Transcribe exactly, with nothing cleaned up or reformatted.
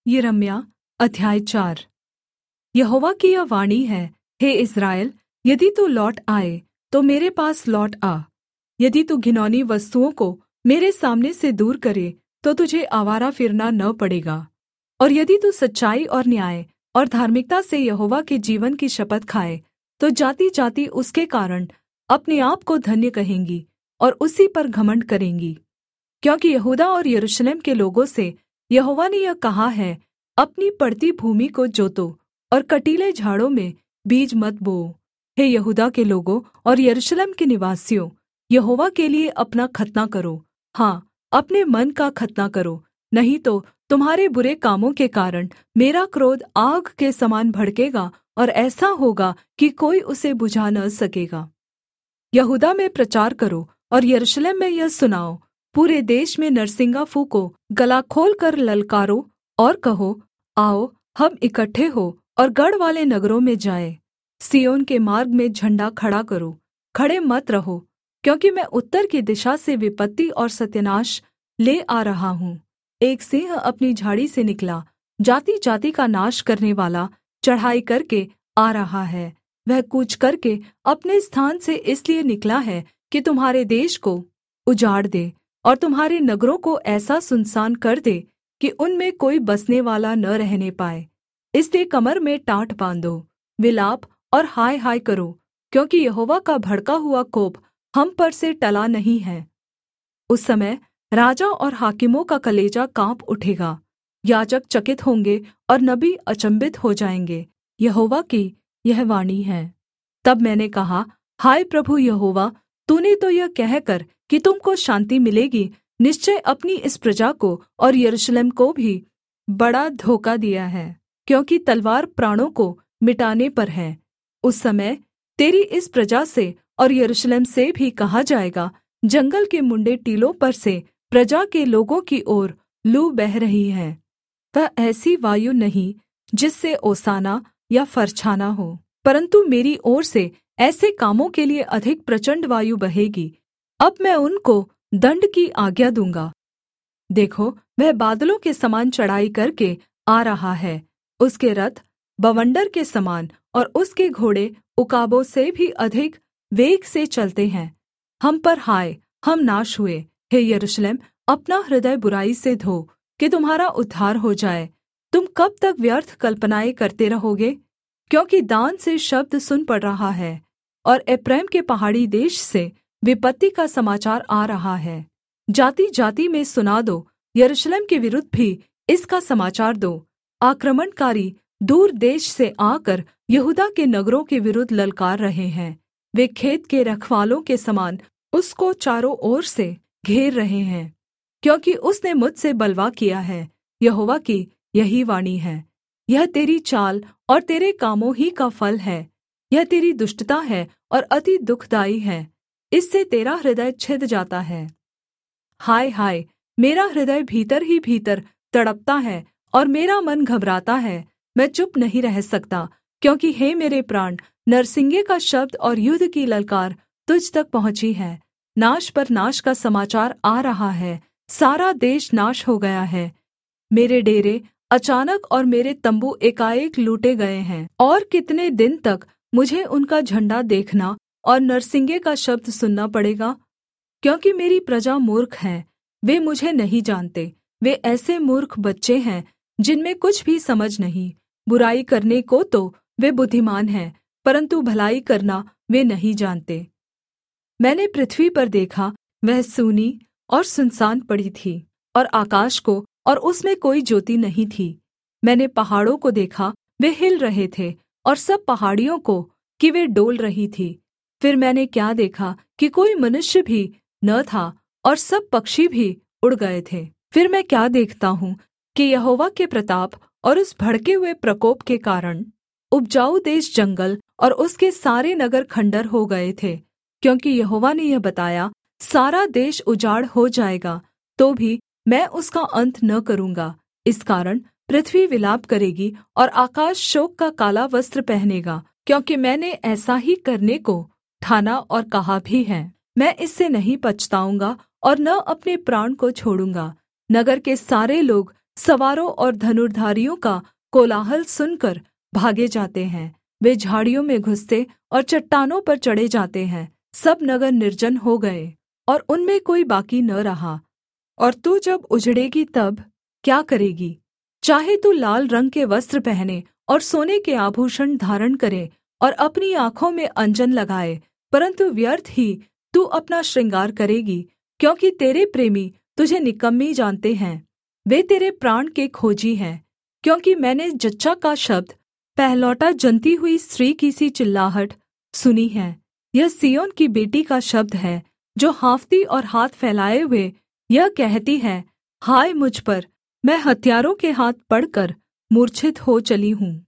यिर्मयाह अध्याय चार। यहोवा की यह वाणी है, हे इस्राएल, यदि तू लौट आए तो मेरे पास लौट आ। यदि तू घिनौनी वस्तुओं को मेरे सामने से दूर करे तो तुझे आवारा फिरना न पड़ेगा। और यदि तू सच्चाई और न्याय और धार्मिकता से यहोवा के जीवन की शपथ खाए तो जाति-जाति उसके कारण अपने आप को धन्य कहेंगी और उसी पर घमण्ड करेंगी। क्योंकि यहूदा और यरूशलेम के लोगों से यहोवा ने यह कहा है, अपनी पड़ती भूमि को जोतो और कटीले झाड़ों में बीज मत बोओ। हे यहूदा के लोगों और यरूशलेम के निवासियों, यहोवा के लिये अपना खतना करो, हाँ, अपने मन का खतना करो, नहीं तो तुम्हारे बुरे कामों के कारण मेरा क्रोध आग के समान भड़केगा और ऐसा होगा कि कोई उसे बुझा न सकेगा। यहूदा में प्रचार करो और यरूशलेम में यह सुनाओ, पूरे देश में नरसिंगा फूँको, गला खोलकर ललकारो और कहो, आओ हम इकट्ठे हो और गढ़वाले नगरों में जाएँ। सिय्योन के मार्ग में झण्डा खड़ा करो, खड़े मत रहो, क्योंकि मैं उत्तर की दिशा से विपत्ति और सत्यानाश ले आ रहा हूँ। एक सिंह अपनी झाड़ी से निकला, जाति-जाति का नाश करनेवाला चढ़ाई करके आ रहा है। वह कूच करके अपने स्थान से इसलिए निकला है कि तुम्हारे देश को उजाड़ दे और तुम्हारे नगरों को ऐसा सुनसान कर दे कि उनमें कोई बसने वाला न रहने पाए। इसलिए कमर में टाट बाँधो, विलाप और हाय हाय करो, क्योंकि यहोवा का भड़का हुआ कोप हम पर से टला नहीं है। उस समय राजा और हाकिमों का कलेजा काँप उठेगा, याजक चकित होंगे और नबी अचंभित हो जाएंगे। यहोवा की यह वाणी है। तब मैंने कहा, हाय प्रभु यहोवा, तूने तो यह कहकर कि तुमको शान्ति मिलेगी, निश्चय अपनी इस प्रजा को और यरूशलेम को भी बड़ा धोखा दिया है, क्योंकि तलवार प्राणों को मिटाने पर है। उस समय तेरी इस प्रजा से और यरूशलेम से भी कहा जाएगा, जंगल के मुंडे टीलों पर से प्रजा के लोगों की ओर लू बह रही है। वह ऐसी वायु नहीं जिससे ओसाना या फरछाना हो, परन्तु मेरी ओर से ऐसे कामों के लिए अधिक प्रचण्ड वायु बहेगी। अब मैं उनको दण्ड की आज्ञा दूँगा। देखो, वह बादलों के समान चढ़ाई करके आ रहा है, उसके रथ बवंडर के समान और उसके घोड़े उकाबों से भी अधिक वेग से चलते हैं। हम पर हाय, हम नाश हुए। हे यरूशलेम, अपना हृदय बुराई से धो कि तुम्हारा उद्धार हो जाए। तुम कब तक व्यर्थ कल्पनाएँ करते रहोगे? क्योंकि दान से शब्द सुन पड़ रहा है और एप्रैम के पहाड़ी देश से विपत्ति का समाचार आ रहा है। जाति-जाति में सुना दो, यरूशलेम के विरुद्ध भी इसका समाचार दो। आक्रमणकारी दूर देश से आकर यहूदा के नगरों के विरुद्ध ललकार रहे हैं। वे खेत के रखवालों के समान उसको चारों ओर से घेर रहे हैं, क्योंकि उसने मुझसे बलवा किया है। यहोवा की यही वाणी है। यह तेरी चाल और तेरे कामों ही का फल है। यह तेरी दुष्टता है और अति दुःखदाई है, इससे तेरा हृदय छिद जाता है। हाय हाय, मेरा हृदय भीतर ही भीतर तड़पता है और मेरा मन घबराता है। मैं चुप नहीं रह सकता, क्योंकि हे मेरे प्राण, नरसिंगे का शब्द और युद्ध की ललकार तुझ तक पहुँची है। नाश पर नाश का समाचार आ रहा है, सारा देश नाश हो गया है। मेरे डेरे अचानक और मेरे तम्बू एकाएक लूटे गए हैं। और कितने दिन तक मुझे उनका झण्डा देखना और नरसिंगे का शब्द सुनना पड़ेगा? क्योंकि मेरी प्रजा मूर्ख है, वे मुझे नहीं जानते। वे ऐसे मूर्ख बच्चे हैं जिनमें कुछ भी समझ नहीं। बुराई करने को तो वे बुद्धिमान हैं, परन्तु भलाई करना वे नहीं जानते। मैंने पृथ्वी पर देखा, वह सूनी और सुनसान पड़ी थी, और आकाश को और उसमें कोई ज्योति नहीं थी। मैंने पहाड़ों को देखा, वे हिल रहे थे, और सब पहाड़ियों को कि वे डोल रही थी। फिर मैंने क्या देखा कि कोई मनुष्य भी न था, और सब पक्षी भी उड़ गए थे। फिर मैं क्या देखता हूँ कि यहोवा के प्रताप और उस भड़के हुए प्रकोप के कारण उपजाऊ देश जंगल और उसके सारे नगर खण्डहर हो गए थे। क्योंकि यहोवा ने यह बताया, सारा देश उजाड़ हो जाएगा, तो भी मैं उसका अंत न करूँगा। इस कारण पृथ्वी विलाप करेगी और आकाश शोक का काला वस्त्र पहनेगा, क्योंकि मैंने ऐसा ही करने को ठाना और कहा भी है। मैं इससे नहीं पछताऊँगा और न अपने प्राण को छोड़ूँगा। नगर के सारे लोग सवारों और धनुर्धारियों का कोलाहल सुनकर भागे जाते हैं। वे झाड़ियों में घुसते और चट्टानों पर चढ़े जाते हैं। सब नगर निर्जन हो गए और उनमें कोई बाकी न रहा। और तू जब उजड़ेगी तब क्या करेगी? चाहे तू लाल रंग के वस्त्र पहने और सोने के आभूषण धारण करे और अपनी आँखों में अंजन लगाए, परन्तु व्यर्थ ही तू अपना श्रृंगार करेगी, क्योंकि तेरे प्रेमी तुझे निकम्मी जानते हैं। वे तेरे प्राण के खोजी हैं। क्योंकि मैंने जच्चा का शब्द, पहलौठा जनती हुई स्त्री की सी चिल्लाहट सुनी है। यह सिय्योन की बेटी का शब्द है, जो हाँफती और हाथ फैलाए हुए यह कहती है, हाय मुझ पर, मैं हत्यारों के हाथ पड़कर मूर्छित हो चली हूँ।